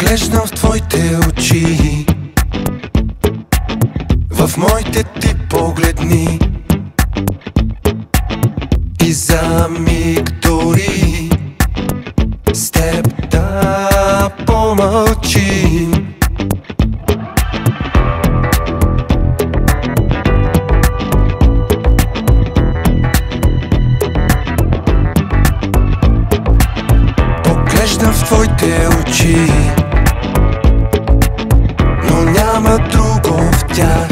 Поглеждам в твоите очи, в моите ти погледни, и за миг дори с теб да помълчим. Поглеждам в твоите очи, но няма друго в тях,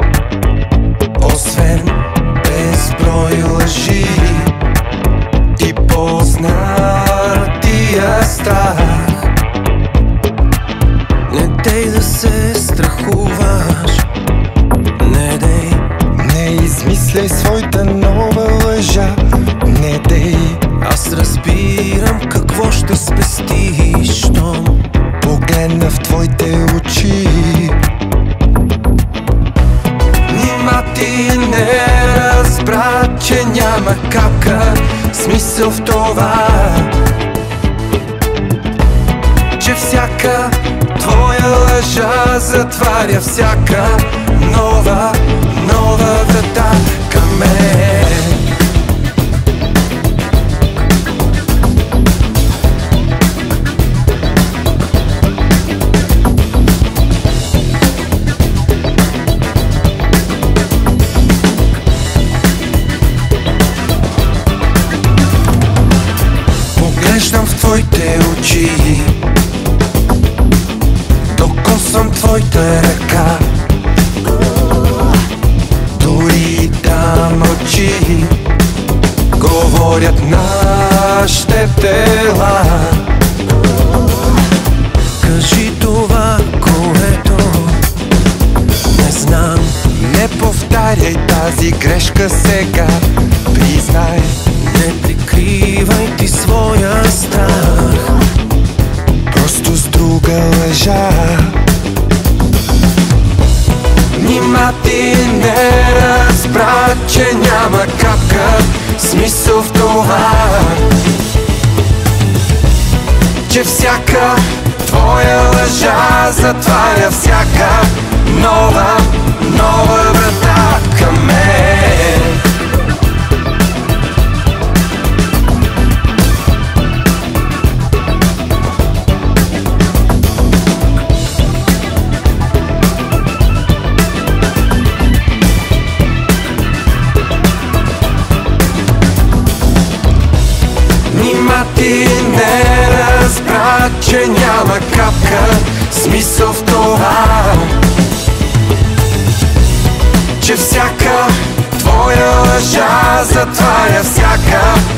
освен безброй лъжи и познатия страх. Не дей да се страхуваш, не дей, не измисляй своята нова лъжа, не дей. Аз разбирам какво ще спестиш, щом погледна в твоите очи. Нима ти не разбра, че няма капка смисъл в това, че всяка твоя лъжа затваря всяка нова врата към мен. Поглеждам в твоите очи, докосвам твоята ръка, дори да мълчи, говорят нашите тела. Кажи това, което не знам, не повтаряй тази грешка сега, признай, не прикривай ти своя страх, просто с друга лъжа. Нима ти не разбра, че няма капка смисъл в това, че всяка твоя лъжа затваря всяка нова врата към мен. Нима ти не разбра, че няма капка смисъл в това, че всяка твоя лъжа затваря всяка